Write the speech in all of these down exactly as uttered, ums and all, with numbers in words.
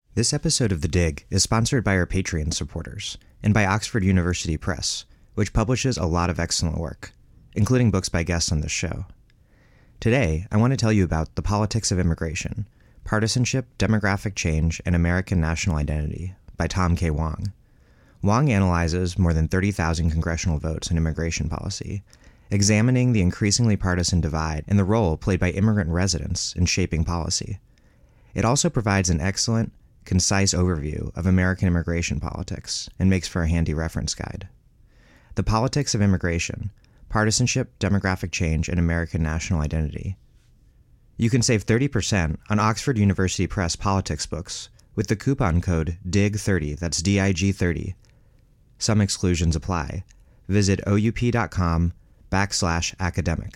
This episode of The Dig is sponsored by our Patreon supporters and by Oxford University Press, which publishes a lot of excellent work, including books by guests on this show. Today, I want to tell you about The Politics of Immigration, Partisanship, Demographic Change, and American National Identity by Tom K. Wong. Wong analyzes more than thirty thousand congressional votes in immigration policy, examining the increasingly partisan divide and the role played by immigrant residents in shaping policy. It also provides an excellent, concise overview of American immigration politics and makes for a handy reference guide. The Politics of Immigration, Partisanship, Demographic Change, and American National Identity. You can save thirty percent on Oxford University Press politics books with the coupon code D I G thirty, that's D I G thirty. Some exclusions apply. Visit oup.com backslash academic.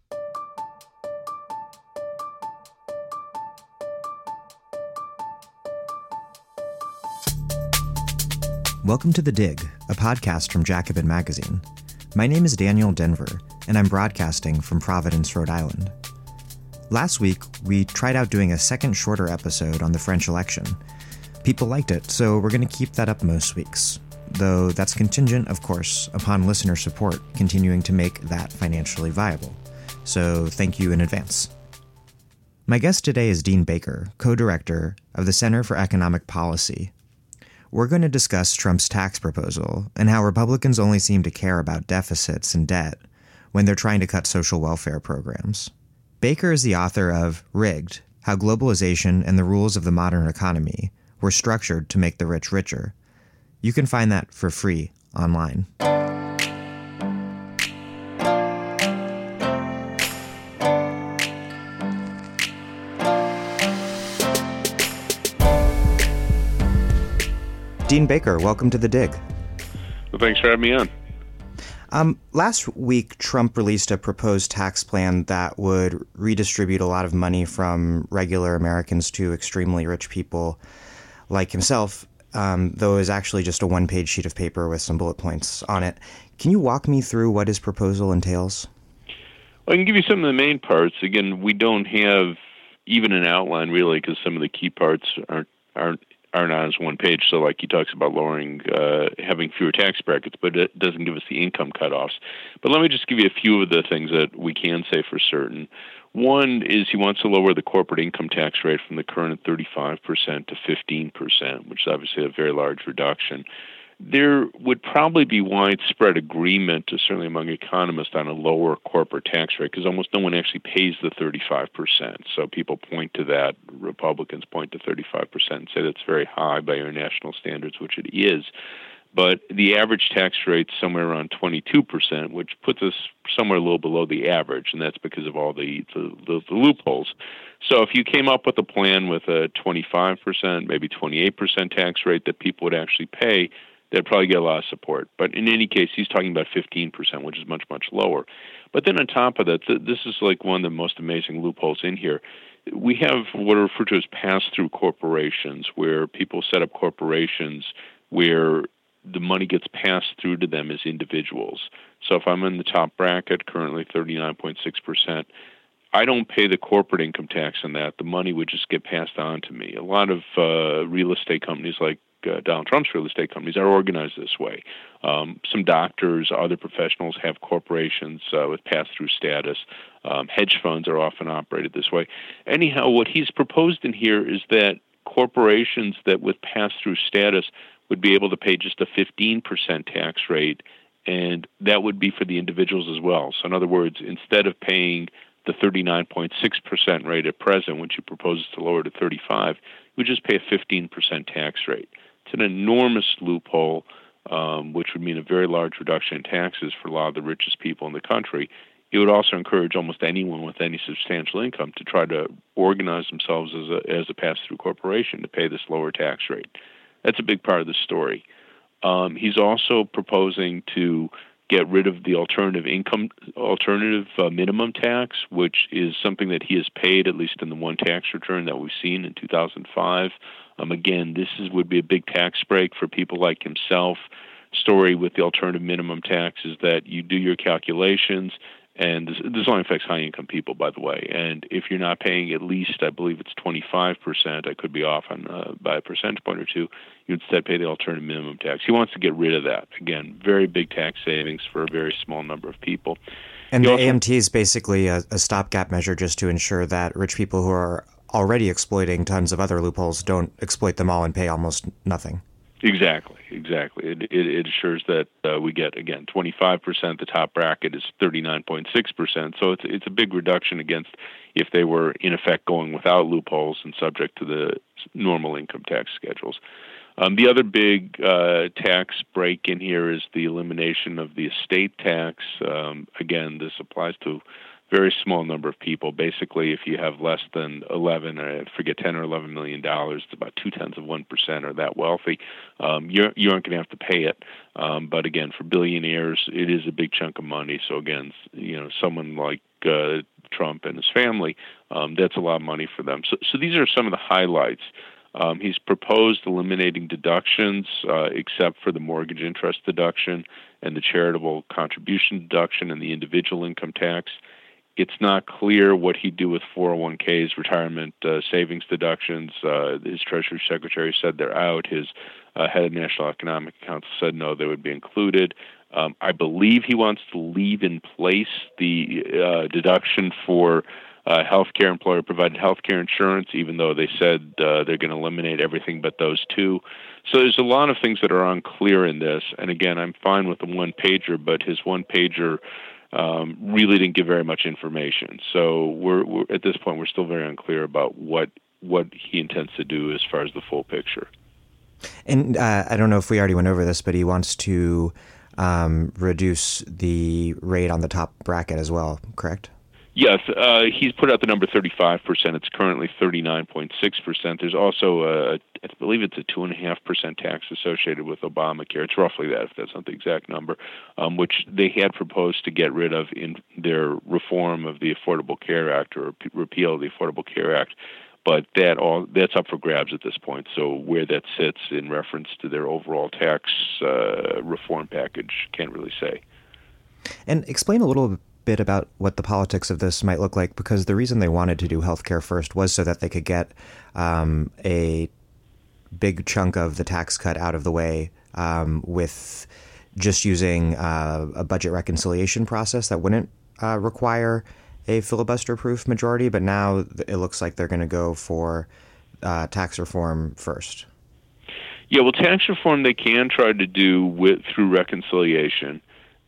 Welcome to The Dig, a podcast from Jacobin Magazine. My name is Daniel Denver, and I'm broadcasting from Providence, Rhode Island. Last week, we tried out doing a second shorter episode on the French election. People liked it, so we're going to keep that up most weeks, though that's contingent, of course, upon listener support continuing to make that financially viable. So thank you in advance. My guest today is Dean Baker, co-director of the Center for Economic Policy. We're going to discuss Trump's tax proposal and how Republicans only seem to care about deficits and debt when they're trying to cut social welfare programs. Baker is the author of Rigged: How Globalization and the Rules of the Modern Economy Were Structured to Make the Rich Richer. You can find that for free online. Dean Baker, welcome to The Dig. Well, thanks for having me on. Um, last week, Trump released a proposed tax plan that would redistribute a lot of money from regular Americans to extremely rich people like himself, um, though it was actually just a one-page sheet of paper with some bullet points on it. Can you walk me through what his proposal entails? Well, I can give you some of the main parts. Again, we don't have even an outline, really, because some of the key parts aren't aren't are not as one page. So like he talks about lowering, uh, having fewer tax brackets, but it doesn't give us the income cutoffs. But let me just give you a few of the things that we can say for certain. One is he wants to lower the corporate income tax rate from the current thirty-five percent to fifteen percent, which is obviously a very large reduction. There would probably be widespread agreement, certainly among economists, on a lower corporate tax rate because almost no one actually pays the thirty-five percent. So people point to that, Republicans point to thirty-five percent and say that's very high by international standards, which it is. But the average tax rate is somewhere around twenty-two percent, which puts us somewhere a little below the average, and that's because of all the, the, the, the loopholes. So if you came up with a plan with a twenty-five percent, maybe twenty-eight percent tax rate that people would actually pay, they'd probably get a lot of support. But in any case, he's talking about fifteen percent, which is much, much lower. But then on top of that, th- this is like one of the most amazing loopholes in here. We have what are referred to as pass-through corporations, where people set up corporations where the money gets passed through to them as individuals. So if I'm in the top bracket, currently thirty-nine point six percent, I don't pay the corporate income tax on that. The money would just get passed on to me. A lot of uh, real estate companies like Uh, Donald Trump's real estate companies are organized this way. Um, some doctors, other professionals have corporations uh, with pass-through status. Um, hedge funds are often operated this way. Anyhow, what he's proposed in here is that corporations that with pass-through status would be able to pay just a fifteen percent tax rate, and that would be for the individuals as well. So in other words, instead of paying the thirty-nine point six percent rate at present, which he proposes to lower to thirty-five, you would just pay a fifteen percent tax rate. It's an enormous loophole, um, which would mean a very large reduction in taxes for a lot of the richest people in the country. It would also encourage almost anyone with any substantial income to try to organize themselves as a, as a pass-through corporation to pay this lower tax rate. That's a big part of the story. Um, he's also proposing to get rid of the alternative income, alternative uh, minimum tax, which is something that he has paid, at least in the one tax return that we've seen in two thousand five. Um, again, this is, would be a big tax break for people like himself. Story with the alternative minimum tax is that you do your calculations, And this, this only affects high-income people, by the way. And if you're not paying at least, I believe it's twenty-five percent, I could be off on uh, by a percentage point or two, you instead pay the alternative minimum tax. He wants to get rid of that. Again, very big tax savings for a very small number of people. And he the also, A M T is basically a, a stopgap measure just to ensure that rich people who are already exploiting tons of other loopholes don't exploit them all and pay almost nothing. Exactly, exactly. It, it, it assures that uh, we get, again, twenty-five percent. The top bracket is thirty-nine point six percent. So it's it's a big reduction against if they were, in effect, going without loopholes and subject to the normal income tax schedules. Um, the other big uh, tax break in here is the elimination of the estate tax. Um, again, this applies to very small number of people. Basically, if you have less than eleven, I forget ten or eleven million dollars, it's about two tenths of one percent are that wealthy. Um, you're you aren't going to have to pay it. Um, but again, for billionaires, it is a big chunk of money. So again, you know, someone like uh, Trump and his family, um, that's a lot of money for them. So, so these are some of the highlights. Um, he's proposed eliminating deductions uh, except for the mortgage interest deduction and the charitable contribution deduction and the individual income tax. It's not clear what he'd do with four oh one k's, retirement uh, savings deductions. Uh, his Treasury Secretary said they're out. His uh, head of National Economic Council said no, they would be included. Um, I believe he wants to leave in place the uh, deduction for uh, healthcare, employer-provided healthcare insurance, even though they said uh, they're going to eliminate everything but those two. So there's a lot of things that are unclear in this. And again, I'm fine with the one-pager, but his one-pager Um, really didn't give very much information. So we're, we're at this point we're still very unclear about what what he intends to do as far as the full picture. And uh, I don't know if we already went over this, but he wants to um, reduce the rate on the top bracket as well, correct? Yes, uh, he's put out the number thirty-five percent. It's currently thirty-nine point six percent. There's also, a, I believe it's a two point five percent tax associated with Obamacare. It's roughly that, if that's not the exact number, um, which they had proposed to get rid of in their reform of the Affordable Care Act or repeal of the Affordable Care Act. But that all that's up for grabs at this point. So where that sits in reference to their overall tax uh, reform package, can't really say. And explain a little bit about what the politics of this might look like, because the reason they wanted to do healthcare first was so that they could get um, a big chunk of the tax cut out of the way um, with just using uh, a budget reconciliation process that wouldn't uh, require a filibuster-proof majority. But now it looks like they're going to go for uh, tax reform first. Yeah, well, tax reform they can try to do with through reconciliation.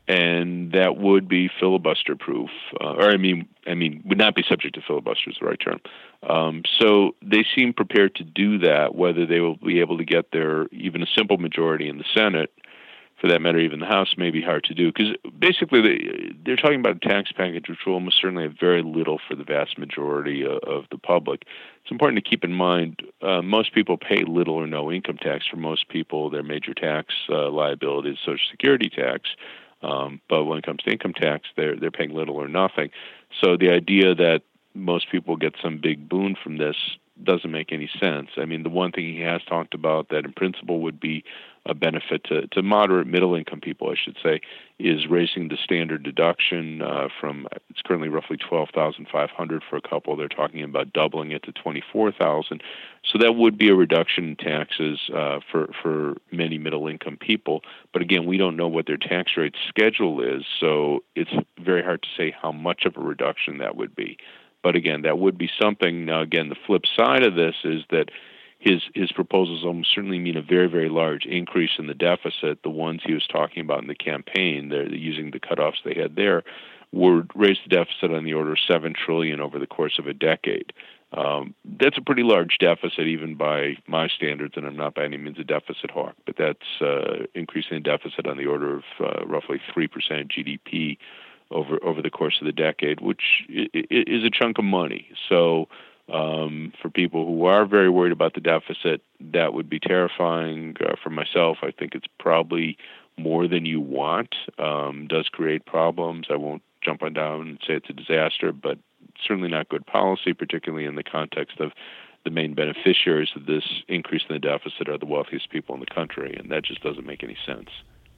And that would be filibuster-proof, uh, or I mean, I mean, would not be subject to filibuster is the right term. Um, so they seem prepared to do that. Whether they will be able to get their even a simple majority in the Senate, for that matter, even the House, may be hard to do. Because basically, they, they're talking about a tax package which will almost certainly have very little for the vast majority of, of the public. It's important to keep in mind uh, most people pay little or no income tax. For most people, their major tax uh, liability is Social Security tax. Um, but when it comes to income tax, they're they're paying little or nothing. So the idea that most people get some big boon from this doesn't make any sense. I mean, the one thing he has talked about that in principle would be a benefit to, to moderate middle-income people, I should say, is raising the standard deduction uh, from, it's currently roughly twelve thousand five hundred dollars for a couple. They're talking about doubling it to twenty-four thousand dollars. So that would be a reduction in taxes uh, for, for many middle-income people. But again, we don't know what their tax rate schedule is, so it's very hard to say how much of a reduction that would be. But again, that would be something. Now, again, the flip side of this is that his his proposals almost certainly mean a very, very large increase in the deficit. The ones he was talking about in the campaign, they're using the cutoffs they had there, would raise the deficit on the order of seven trillion dollars over the course of a decade. Um, that's a pretty large deficit, even by my standards, and I'm not by any means a deficit hawk, but that's uh, increasing the deficit on the order of uh, roughly three percent of G D P over over the course of the decade, which is a chunk of money. So um, for people who are very worried about the deficit, that would be terrifying. Uh, for myself, I think it's probably more than you want. Um, does create problems. I won't jump on down and say it's a disaster, but certainly not good policy, particularly in the context of the main beneficiaries of this increase in the deficit are the wealthiest people in the country, and that just doesn't make any sense.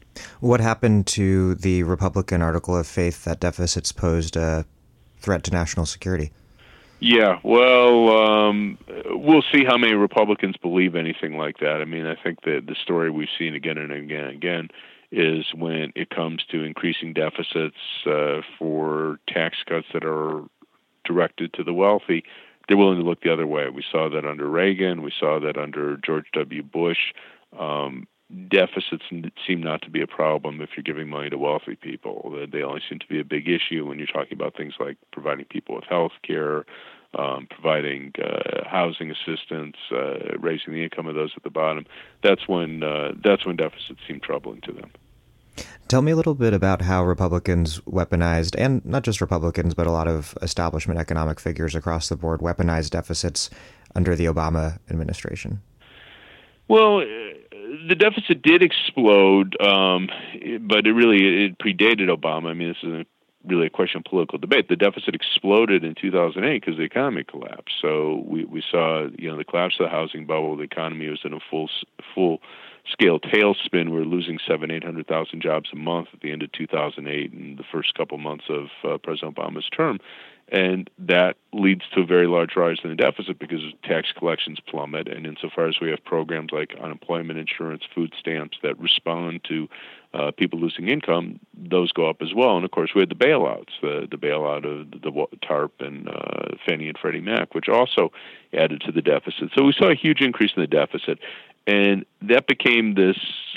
What happened to the Republican article of faith that deficits posed a threat to national security? Yeah, well, um, we'll see how many Republicans believe anything like that. I mean, I think that the story we've seen again and again and again is when it comes to increasing deficits uh, for tax cuts that are directed to the wealthy, they're willing to look the other way. We saw that under Reagan. We saw that under George W. Bush. Um, deficits seem not to be a problem if you're giving money to wealthy people. They only seem to be a big issue when you're talking about things like providing people with health care, um, providing uh, housing assistance, uh, raising the income of those at the bottom. That's when uh, that's when deficits seem troubling to them. Tell me a little bit about how Republicans weaponized, and not just Republicans, but a lot of establishment economic figures across the board weaponized deficits under the Obama administration. Well, the deficit did explode, um, but it really it predated Obama. I mean, this is really a question of political debate. The deficit exploded in two thousand eight because the economy collapsed. So we, we saw, you know, the collapse of the housing bubble. The economy was in a full full scale tailspin. We were losing seven, eight hundred thousand jobs a month at the end of two thousand eight and the first couple months of uh, President Obama's term. And that leads to a very large rise in the deficit because tax collections plummet. And insofar as we have programs like unemployment insurance, food stamps that respond to uh, people losing income, those go up as well. And of course, we had the bailouts, the, the bailout of the, the TARP and uh, Fannie and Freddie Mac, which also added to the deficit. So we saw a huge increase in the deficit. And that became this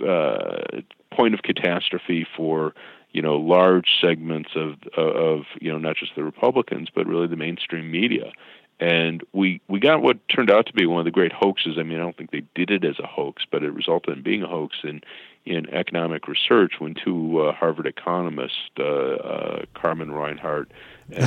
uh, point of catastrophe for you know, large segments of, of, you know, not just the Republicans, but really the mainstream media. And we, we got what turned out to be one of the great hoaxes. I mean, I don't think they did it as a hoax, but it resulted in being a hoax in, in economic research when two uh, Harvard economists, uh, uh, Carmen Reinhart and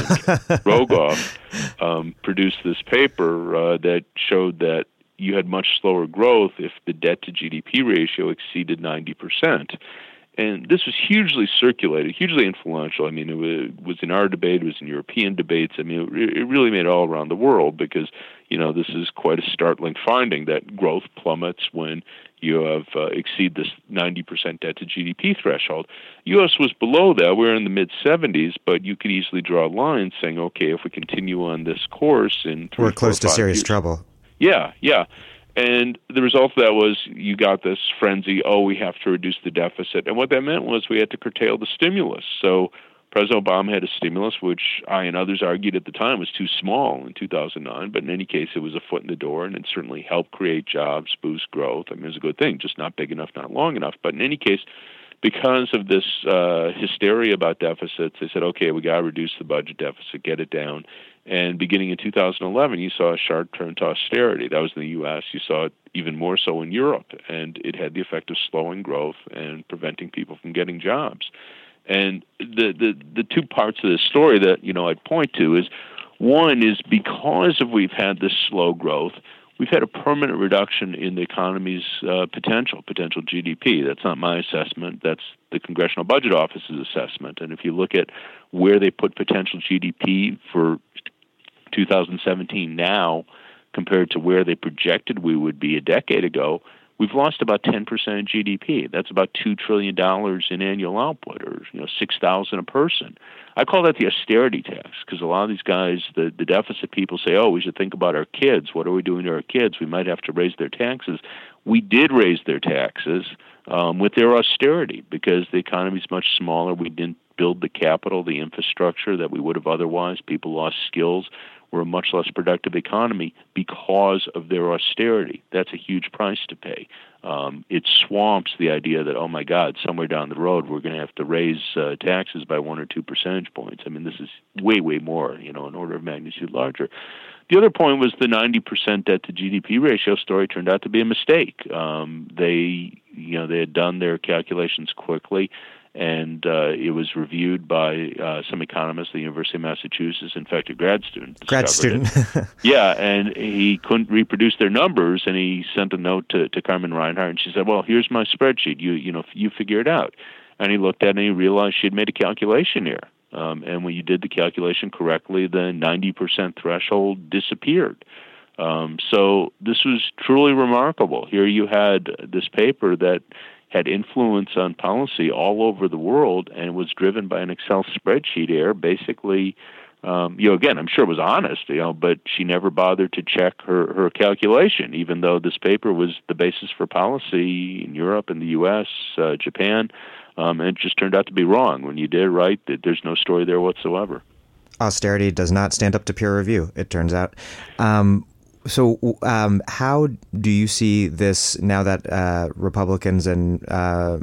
Rogoff, um, produced this paper uh, that showed that you had much slower growth if the debt to G D P ratio exceeded ninety percent. And this was hugely circulated, hugely influential. I mean, it was in our debate, it was in European debates. I mean, it really made it all around the world because, you know, this is quite a startling finding that growth plummets when you have uh, exceed this ninety percent debt to G D P threshold. U S was below that. We were in the mid seventies, but you could easily draw a line saying, okay, if we continue on this course in three, we're close four, to serious years, trouble. Yeah, yeah. And the result of that was you got this frenzy, oh, we have to reduce the deficit. And what that meant was we had to curtail the stimulus. So President Obama had a stimulus, which I and others argued at the time was too small in two thousand nine. But in any case, it was a foot in the door, and it certainly helped create jobs, boost growth. I mean, it was a good thing, just not big enough, not long enough. But in any case, because of this uh, hysteria about deficits, they said, okay, we got to reduce the budget deficit, get it down. And beginning in two thousand eleven, you saw a sharp turn to austerity. That was in the U S. You saw it even more so in Europe, and it had the effect of slowing growth and preventing people from getting jobs. And the the, the two parts of this story that you know I'd point to is one is because of we've had this slow growth, we've had a permanent reduction in the economy's uh, potential, potential G D P. That's not my assessment. That's the Congressional Budget Office's assessment. And if you look at where they put potential G D P for two thousand seventeen now compared to where they projected we would be a decade ago, we've lost about ten percent of G D P. That's about two trillion dollars in annual output, or you know, six thousand dollars a person. I call that the austerity tax because a lot of these guys, the, the deficit people say, oh, we should think about our kids. What are we doing to our kids? We might have to raise their taxes. We did raise their taxes um, with their austerity because the economy is much smaller. We didn't build the capital, the infrastructure that we would have otherwise. People lost skills. We're a much less productive economy because of their austerity. That's a huge price to pay. Um, it swamps the idea that, oh my God, somewhere down the road we're going to have to raise uh, taxes by one or two percentage points. I mean, this is way, way more, you know, an order of magnitude larger. The other point was the ninety percent debt to G D P ratio story turned out to be a mistake. Um, they, you know, they had done their calculations quickly, and uh, it was reviewed by uh, some economists at the University of Massachusetts. In fact, a grad student. Grad student. Yeah, and he couldn't reproduce their numbers, and he sent a note to, to Carmen Reinhart, and she said, well, here's my spreadsheet. You you know, you figure it out. And he looked at it, and he realized she had made a calculation error. Um, and when you did the calculation correctly, the ninety percent threshold disappeared. Um, so this was truly remarkable. Here you had this paper that, had influence on policy all over the world and was driven by an Excel spreadsheet error. Basically, um, you know, again, I'm sure it was honest, you know, but she never bothered to check her, her calculation, even though this paper was the basis for policy in Europe and the U S, uh, Japan, um, and it just turned out to be wrong. When you did it right, there's no story there whatsoever. Austerity does not stand up to peer review, it turns out. Um, so um, how do you see this now that uh, Republicans and uh,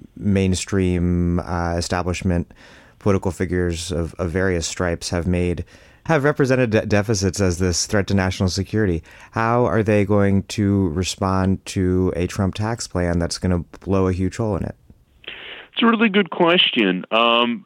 mainstream uh, establishment political figures of, of various stripes have made, have represented de- deficits as this threat to national security? How are they going to respond to a Trump tax plan that's going to blow a huge hole in it? It's a really good question. Um,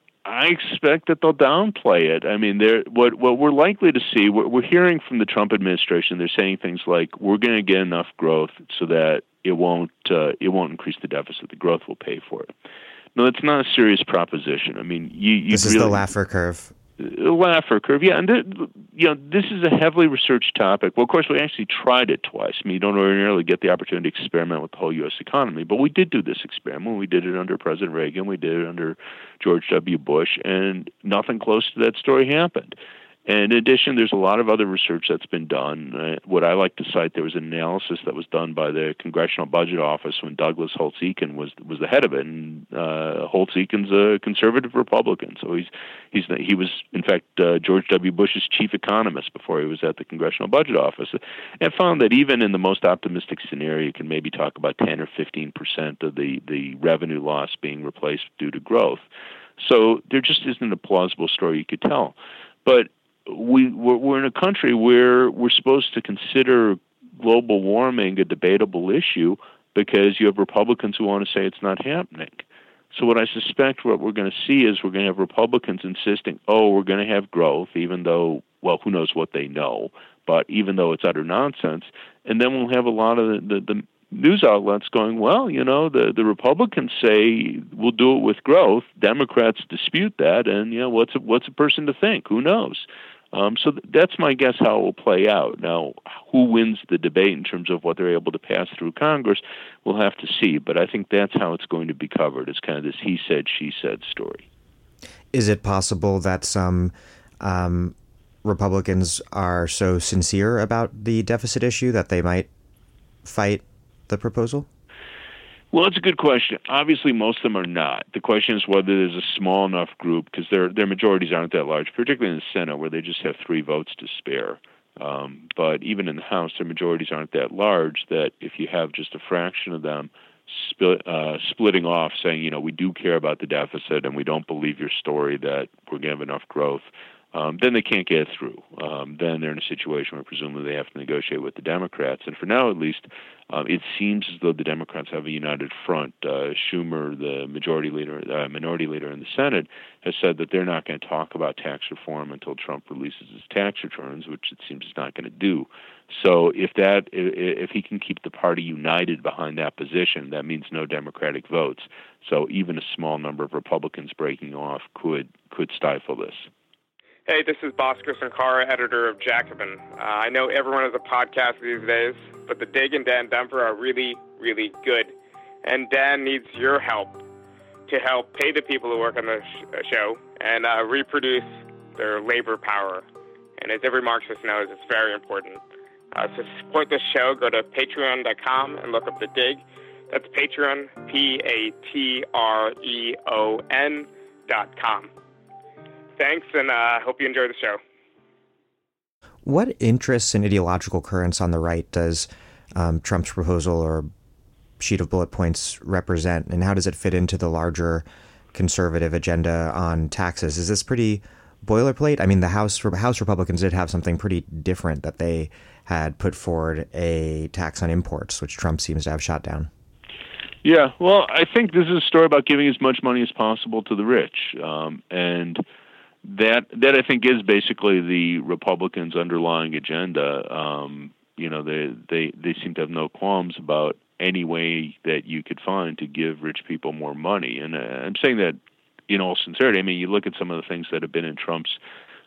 I expect that they'll downplay it. I mean, they're, what what we're likely to see, we're, we're hearing from the Trump administration, they're saying things like, we're going to get enough growth so that it won't uh, it won't increase the deficit. The growth will pay for it. No, that's not a serious proposition. I mean, you, you this is really, the Laffer curve. Laffer curve, yeah, and th- you know, this is a heavily researched topic. Well, of course, we actually tried it twice. I mean, you don't ordinarily get the opportunity to experiment with the whole U S economy, but we did do this experiment. We did it under President Reagan. We did it under George W. Bush, and nothing close to that story happened. And in addition, there's a lot of other research that's been done. Uh, what I like to cite, there was an analysis that was done by the Congressional Budget Office when Douglas Holtz-Eakin was was the head of it. And uh, Holtz-Eakin's a conservative Republican, so he's he's the, he was in fact uh, George W. Bush's chief economist before he was at the Congressional Budget Office, and found that even in the most optimistic scenario, you can maybe talk about ten or fifteen percent of the the revenue loss being replaced due to growth. So there just isn't a plausible story you could tell, but We, we're, we're in a country where we're supposed to consider global warming a debatable issue because you have Republicans who want to say it's not happening. So what I suspect what we're going to see is we're going to have Republicans insisting, oh, we're going to have growth, even though, well, who knows what they know, but even though it's utter nonsense. And then we'll have a lot of the, the, the news outlets going, well, you know, the, the Republicans say we'll do it with growth. Democrats dispute that. And, you know, what's a, what's a person to think? Who knows? Um, so th- that's my guess how it will play out. Now, who wins the debate in terms of what they're able to pass through Congress, we'll have to see. But I think that's how it's going to be covered. It's kind of this he said, she said story. Is it possible that some um, Republicans are so sincere about the deficit issue that they might fight the proposal? Well, it's a good question. Obviously, most of them are not. The question is whether there's a small enough group, because their their majorities aren't that large, particularly in the Senate, where they just have three votes to spare. Um, but even in the House, their majorities aren't that large that if you have just a fraction of them split, uh, splitting off, saying, you know, we do care about the deficit and we don't believe your story that we're going to have enough growth, Um, then they can't get through. Um, then they're in a situation where presumably they have to negotiate with the Democrats. And for now, at least, um, it seems as though the Democrats have a united front. Uh, Schumer, the majority leader, uh, minority leader in the Senate, has said that they're not going to talk about tax reform until Trump releases his tax returns, which it seems he's not going to do. So if that, if he can keep the party united behind that position, that means no Democratic votes. So even a small number of Republicans breaking off could could stifle this. Hey, this is Bhaskar Sankara, editor of Jacobin. Uh, I know everyone has a podcast these days, but the Dig and Dan Dumper are really, really good. And Dan needs your help to help pay the people who work on the sh- show and uh, reproduce their labor power. And as every Marxist knows, it's very important. Uh, to support this show, go to patreon dot com and look up The Dig. That's Patreon, P A T R E O N dot com. Thanks, and I uh, hope you enjoy the show. What interests and ideological currents on the right does um, Trump's proposal or sheet of bullet points represent, and how does it fit into the larger conservative agenda on taxes? Is this pretty boilerplate? I mean, the House House Republicans did have something pretty different that they had put forward, a tax on imports, which Trump seems to have shot down. Yeah, well, I think this is a story about giving as much money as possible to the rich, um, and That that I think is basically the Republicans' underlying agenda. Um, you know, they, they they seem to have no qualms about any way that you could find to give rich people more money. And uh, I'm saying that in all sincerity. I mean, you look at some of the things that have been in Trump's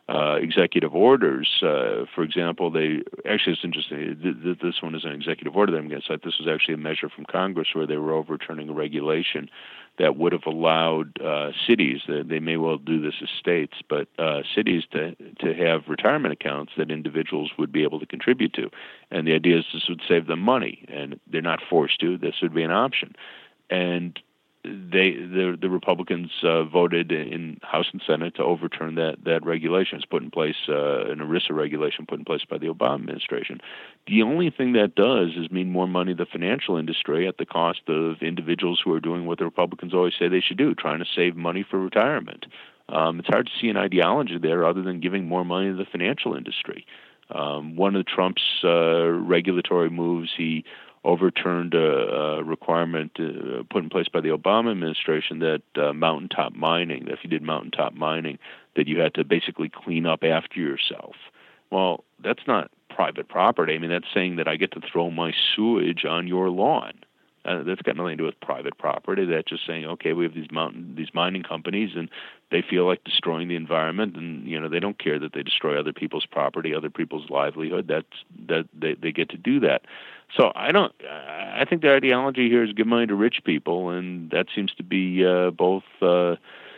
uh, executive orders. Uh, for example, they actually it's interesting. Th- th- this one is an executive order that I'm going to cite. This was actually a measure from Congress where they were overturning a regulation that would have allowed uh, cities, uh, they may well do this as states, but uh, cities to to have retirement accounts that individuals would be able to contribute to. And the idea is this would save them money, and they're not forced to. This would be an option. And they the the Republicans uh, voted in House and Senate to overturn that that regulation. It's put in place, uh, an ERISA regulation put in place by the Obama administration. The only thing that does is mean more money to the financial industry at the cost of individuals who are doing what the Republicans always say they should do, trying to save money for retirement. Um, it's hard to see an ideology there other than giving more money to the financial industry. Um, one of Trump's uh, regulatory moves, he overturned a, a requirement uh, put in place by the Obama administration that uh, mountaintop mining, that if you did mountaintop mining, that you had to basically clean up after yourself. Well, that's not private property. I mean, that's saying that I get to throw my sewage on your lawn. Uh, that's got nothing to do with private property. That's just saying, okay, we have these mountain, these mining companies, and they feel like destroying the environment, and you know they don't care that they destroy other people's property, other people's livelihood. That's that they they get to do that. So I don't. I think the ideology here is give money to rich people, and that seems to be uh, both uh,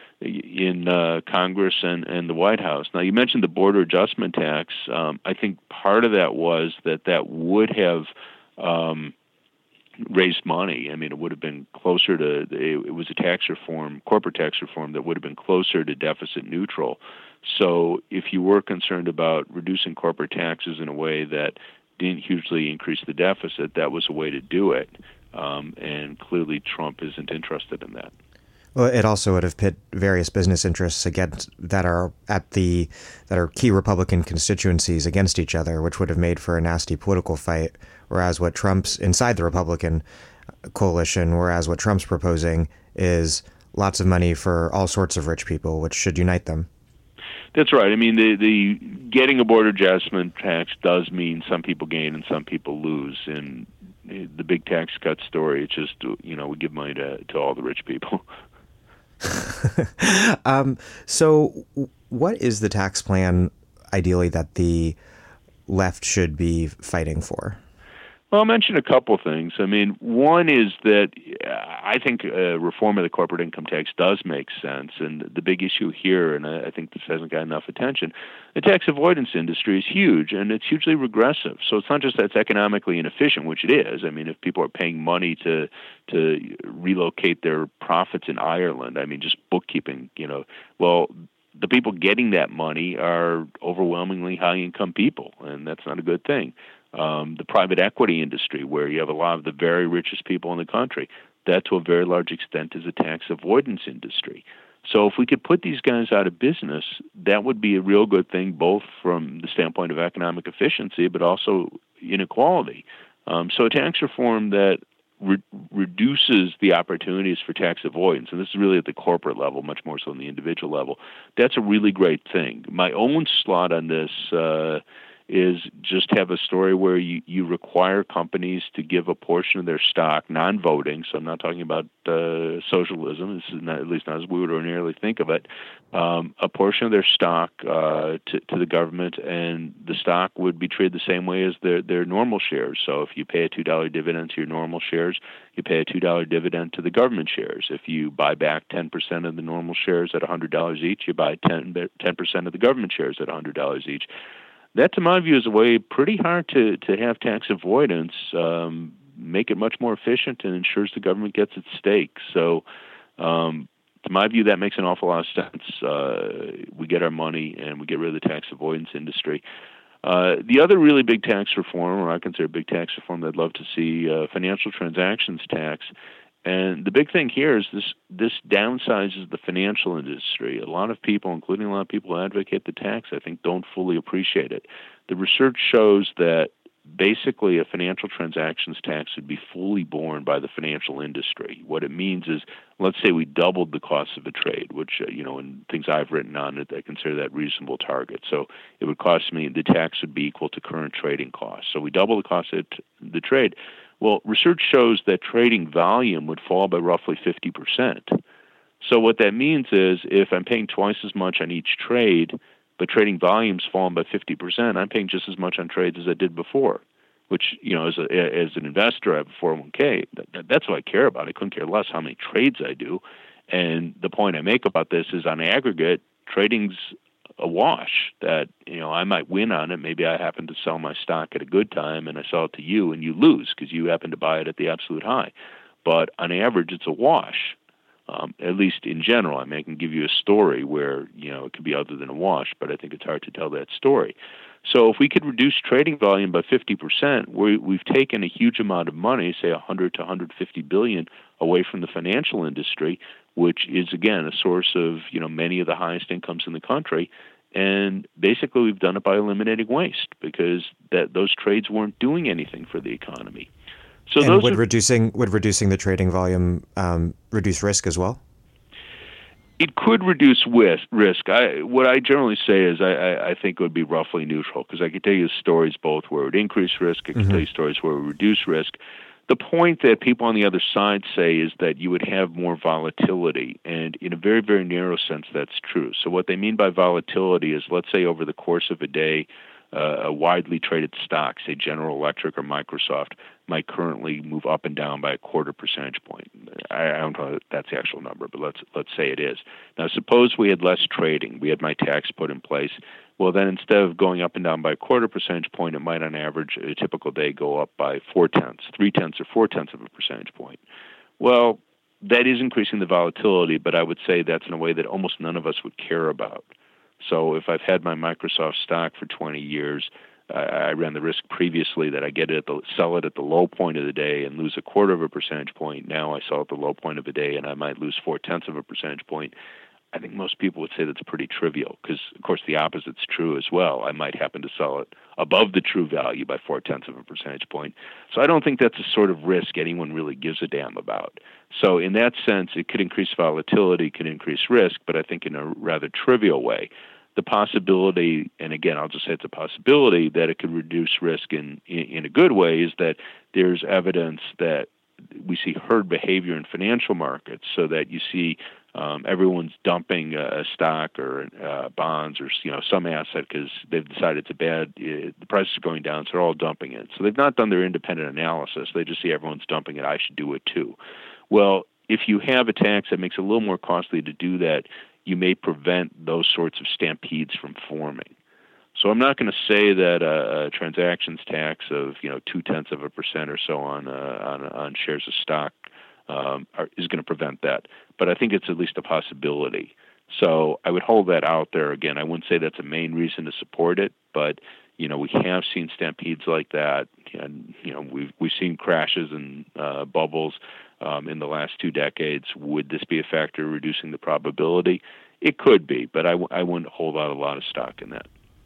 in uh, Congress and, and the White House. Now, you mentioned the border adjustment tax. Um, I think part of that was that that would have um, raised money. I mean, it would have been closer to. It was a tax reform, corporate tax reform, that would have been closer to deficit neutral. So, if you were concerned about reducing corporate taxes in a way that didn't hugely increase the deficit, that was a way to do it. Um, and clearly Trump isn't interested in that. Well, it also would have pit various business interests against that are at the that are key Republican constituencies against each other, which would have made for a nasty political fight. Whereas what Trump's inside the Republican coalition, whereas what Trump's proposing is lots of money for all sorts of rich people, which should unite them. That's right. I mean, the the getting a border adjustment tax does mean some people gain and some people lose. And the big tax cut story, it's just, you know, we give money to, to all the rich people. um, so what is the tax plan, ideally, that the left should be fighting for? Well, I'll mention a couple things. I mean, one is that I think uh, reform of the corporate income tax does make sense. And the big issue here, and I think this hasn't got enough attention, the tax avoidance industry is huge, and it's hugely regressive. So it's not just that it's economically inefficient, which it is. I mean, if people are paying money to to relocate their profits in Ireland, I mean, just bookkeeping, you know, well, the people getting that money are overwhelmingly high-income people, and that's not a good thing. Um, the private equity industry, where you have a lot of the very richest people in the country, that to a very large extent is a tax avoidance industry. So if we could put these guys out of business, that would be a real good thing, both from the standpoint of economic efficiency, but also inequality. Um, so a tax reform that re- reduces the opportunities for tax avoidance, and this is really at the corporate level, much more so than the individual level, that's a really great thing. My own slot on this uh, is just have a story where you, you require companies to give a portion of their stock, non-voting, so I'm not talking about uh, socialism, this is not, at least not as we would ordinarily think of it, um, a portion of their stock uh, to, to the government, and the stock would be treated the same way as their, their normal shares. So if you pay a two dollar dividend to your normal shares, you pay a two dollar dividend to the government shares. If you buy back ten percent of the normal shares at one hundred dollars each, you buy ten percent of the government shares at one hundred dollars each. That, to my view, is a way pretty hard to, to have tax avoidance, um, make it much more efficient, and ensures the government gets its stake. So, um, to my view, that makes an awful lot of sense. Uh, we get our money, and we get rid of the tax avoidance industry. Uh, the other really big tax reform, or I consider big tax reform that I'd love to see, uh, financial transactions tax. And the big thing here is this this downsizes the financial industry. A lot of people, including a lot of people who advocate the tax, I think don't fully appreciate it. The research shows that basically a financial transactions tax would be fully borne by the financial industry. What it means is, let's say we doubled the cost of a trade, which, uh, you know, in things I've written on it, I consider that reasonable target. So it would cost me, the tax would be equal to current trading costs. So we double the cost of the trade. Well, research shows that trading volume would fall by roughly fifty percent. So what that means is if I'm paying twice as much on each trade, but trading volume's fallen by fifty percent, I'm paying just as much on trades as I did before, which, you know, as a, as an investor, I have a four oh one k. That, that's what I care about. I couldn't care less how many trades I do. And the point I make about this is, on aggregate, trading's a wash. That, you know, I might win on it. Maybe I happen to sell my stock at a good time and I sell it to you and you lose because you happen to buy it at the absolute high. But on average, it's a wash. Um, at least in general. I mean, I can give you a story where, you know, it could be other than a wash, but I think it's hard to tell that story. So if we could reduce trading volume by fifty percent, we, we've taken a huge amount of money, say one hundred to one hundred fifty billion, away from the financial industry, which is, again, a source of, you know, many of the highest incomes in the country. And basically we've done it by eliminating waste, because that those trades weren't doing anything for the economy. So and those would are, reducing would reducing the trading volume um, reduce risk as well? It could reduce risk. I, what I generally say is I, I, I think it would be roughly neutral, because I could tell you stories both where it would increase risk. I can mm-hmm. tell you stories where it would reduce risk. The point that people on the other side say is that you would have more volatility, and in a very, very narrow sense, that's true. So what they mean by volatility is, let's say over the course of a day, uh, a widely traded stock, say General Electric or Microsoft, might currently move up and down by a quarter percentage point. I, I don't know if that's the actual number, but let's let's say it is. Now, suppose we had less trading. We had my tax put in place. Well, then instead of going up and down by a quarter percentage point, it might on average, a typical day, go up by four-tenths, three-tenths or four-tenths of a percentage point. Well, that is increasing the volatility, but I would say that's in a way that almost none of us would care about. So if I've had my Microsoft stock for twenty years, uh, I ran the risk previously that I get it at the, sell it at the low point of the day and lose a quarter of a percentage point. Now I sell at the low point of the day and I might lose four-tenths of a percentage point. I think most people would say that's pretty trivial, because, of course, the opposite's true as well. I might happen to sell it above the true value by four-tenths of a percentage point. So I don't think that's a sort of risk anyone really gives a damn about. So in that sense, it could increase volatility, could increase risk, but I think in a rather trivial way. The possibility, and again, I'll just say it's a possibility, that it could reduce risk in, in, in a good way is that there's evidence that we see herd behavior in financial markets, so that you see um, everyone's dumping a stock or uh, bonds or, you know, some asset because they've decided it's a bad, uh, the price is going down, so they're all dumping it. So they've not done their independent analysis. They just see everyone's dumping it. I should do it too. Well, if you have a tax that makes it a little more costly to do that, you may prevent those sorts of stampedes from forming. So I'm not going to say that a, a transactions tax of, you know, two tenths of a percent or so on uh, on, on shares of stock um, are, is going to prevent that, but I think it's at least a possibility. So I would hold that out there. Again, I wouldn't say that's a main reason to support it, but you know, we have seen stampedes like that, and you know, we've we've seen crashes and uh, bubbles um, in the last two decades. Would this be a factor reducing the probability? It could be, but I, w- I wouldn't hold out a lot of stock in that.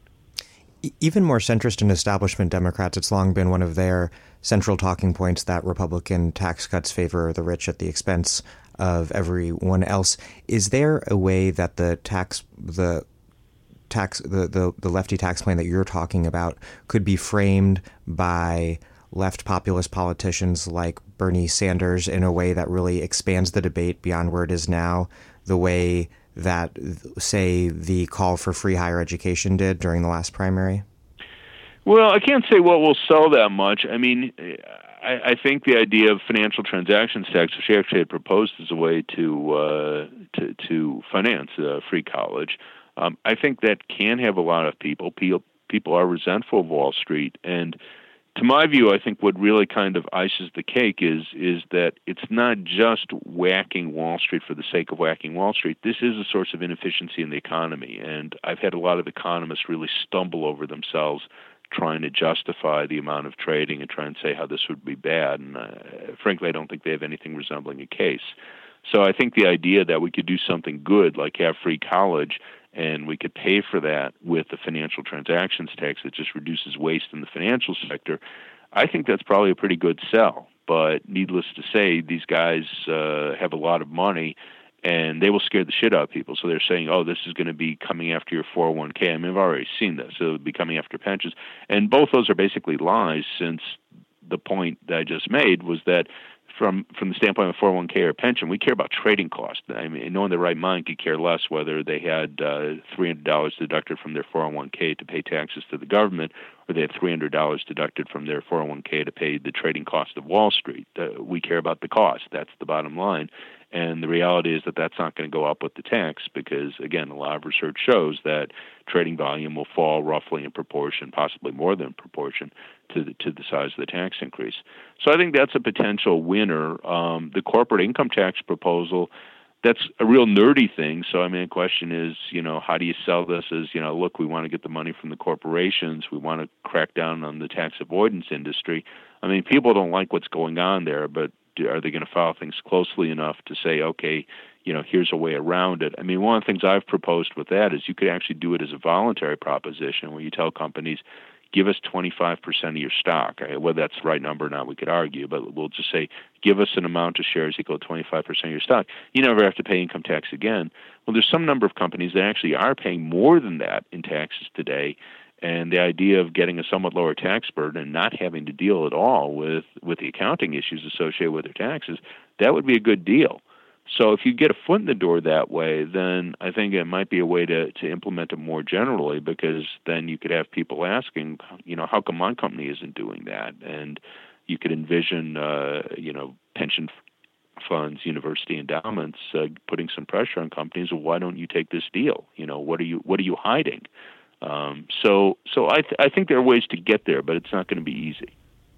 Even more centrist and establishment Democrats, it's long been one of their central talking points that Republican tax cuts favor the rich at the expense of everyone else. Is there a way that the tax, the tax, the, the, the lefty tax plan that you're talking about could be framed by left populist politicians like Bernie Sanders in a way that really expands the debate beyond where it is now, the way that, say, the call for free higher education did during the last primary? Well, I can't say what will sell that much. I mean, I, I think the idea of financial transactions tax, which she actually had proposed as a way to uh, to, to finance uh, free college, um, I think that can have a lot of people. People people are resentful of Wall Street, and to my view, I think what really kind of ices the cake is is that it's not just whacking Wall Street for the sake of whacking Wall Street. This is a source of inefficiency in the economy, and I've had a lot of economists really stumble over themselves trying to justify the amount of trading and try and say how this would be bad. And uh, frankly, I don't think they have anything resembling a case. So I think the idea that we could do something good, like have free college, and we could pay for that with the financial transactions tax that just reduces waste in the financial sector, I think that's probably a pretty good sell. But needless to say, these guys uh, have a lot of money, and they will scare the shit out of people. So they're saying, oh, this is going to be coming after your four oh one k. I mean, I've already seen this. It'll be coming after pensions. And both those are basically lies, since the point that I just made was that from from the standpoint of a four oh one k or pension, we care about trading costs. I mean, no one in their right mind could care less whether they had uh, three hundred dollars deducted from their four oh one k to pay taxes to the government, or they had three hundred dollars deducted from their four oh one k to pay the trading cost of Wall Street. Uh, we care about the cost. That's the bottom line. And the reality is that that's not going to go up with the tax because, again, a lot of research shows that trading volume will fall roughly in proportion, possibly more than proportion, to the, to the size of the tax increase. So I think that's a potential winner. Um, the corporate income tax proposal, that's a real nerdy thing. So, I mean, the question is, you know, how do you sell this as, you know, look, we want to get the money from the corporations. We want to crack down on the tax avoidance industry. I mean, people don't like what's going on there, but are they going to follow things closely enough to say, okay, you know, here's a way around it? I mean, one of the things I've proposed with that is you could actually do it as a voluntary proposition where you tell companies, give us twenty-five percent of your stock. Whether that's the right number or not, we could argue, but we'll just say, give us an amount of shares equal to twenty-five percent of your stock. You never have to pay income tax again. Well, there's some number of companies that actually are paying more than that in taxes today. And the idea of getting a somewhat lower tax burden and not having to deal at all with, with the accounting issues associated with their taxes, that would be a good deal. So if you get a foot in the door that way, then I think it might be a way to, to implement it more generally, because then you could have people asking, you know, how come my company isn't doing that? And you could envision, uh, you know, pension funds, university endowments, uh, putting some pressure on companies. Well, why don't you take this deal? You know, what are you what are you hiding? Um, so, so I, th- I think there are ways to get there, but it's not going to be easy.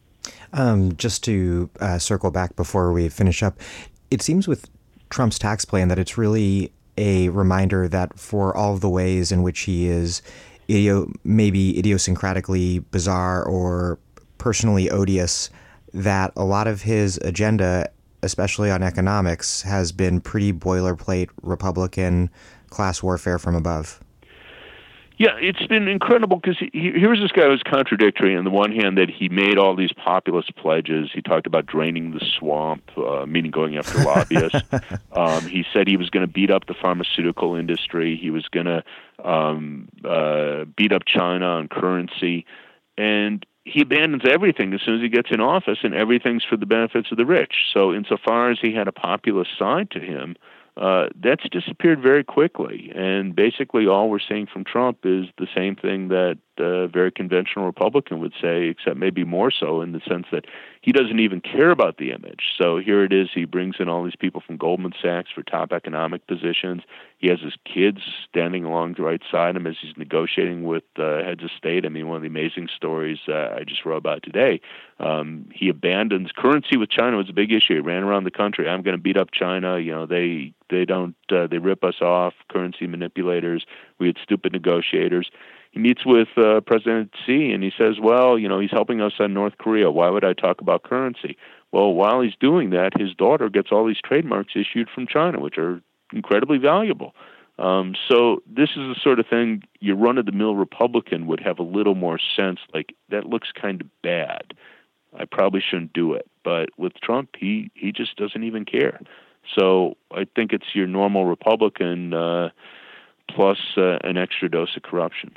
Um, just to uh, circle back before we finish up, it seems with Trump's tax plan that it's really a reminder that for all of the ways in which he is idio- maybe idiosyncratically bizarre or personally odious, that a lot of his agenda, especially on economics, has been pretty boilerplate Republican class warfare from above. Yeah, it's been incredible because he, he, here's this guy who's contradictory. On the one hand, that he made all these populist pledges. He talked about draining the swamp, uh, meaning going after lobbyists. um, he said he was going to beat up the pharmaceutical industry. He was going to um, uh, beat up China on currency. And he abandons everything as soon as he gets in office, and everything's for the benefits of the rich. So insofar as he had a populist side to him, Uh, that's disappeared very quickly. And basically all we're seeing from Trump is the same thing that a very conventional Republican would say, except maybe more so in the sense that he doesn't even care about the image. So here it is, he brings in all these people from Goldman Sachs for top economic positions. He has his kids standing along the right side of him as he's negotiating with uh, heads of state. I mean, one of the amazing stories uh, I just wrote about today, um, he abandons currency with China was a big issue. He ran around the country. I'm going to beat up China. You know, they they don't, uh, they rip us off, currency manipulators. We had stupid negotiators. He meets with uh, President Xi, and he says, well, you know, he's helping us on North Korea. Why would I talk about currency? Well, while he's doing that, his daughter gets all these trademarks issued from China, which are incredibly valuable. Um, so this is the sort of thing your run-of-the-mill Republican would have a little more sense, like, that looks kind of bad. I probably shouldn't do it. But with Trump, he, he just doesn't even care. So I think it's your normal Republican uh, plus uh, an extra dose of corruption.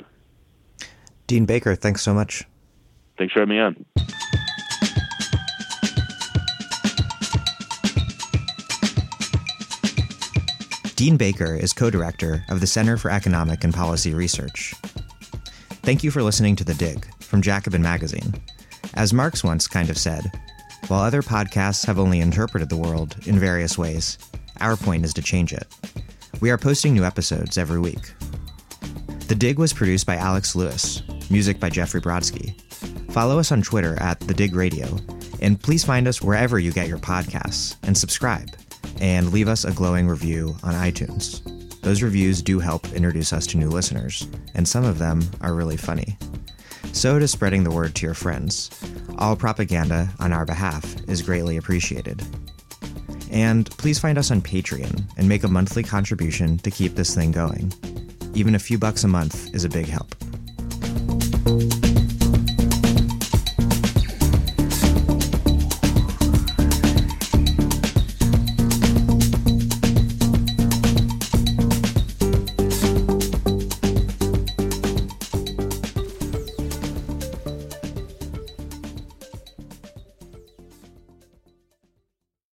Dean Baker, thanks so much. Thanks for having me on. Dean Baker is co-director of the Center for Economic and Policy Research. Thank you for listening to The Dig from Jacobin Magazine. As Marx once kind of said, while other podcasts have only interpreted the world in various ways, our point is to change it. We are posting new episodes every week. The Dig was produced by Alex Lewis, music by Jeffrey Brodsky. Follow us on Twitter at The Dig Radio, and please find us wherever you get your podcasts, and subscribe, and leave us a glowing review on iTunes. Those reviews do help introduce us to new listeners, and some of them are really funny. So does spreading the word to your friends. All propaganda on our behalf is greatly appreciated. And please find us on Patreon and make a monthly contribution to keep this thing going. Even a few bucks a month is a big help.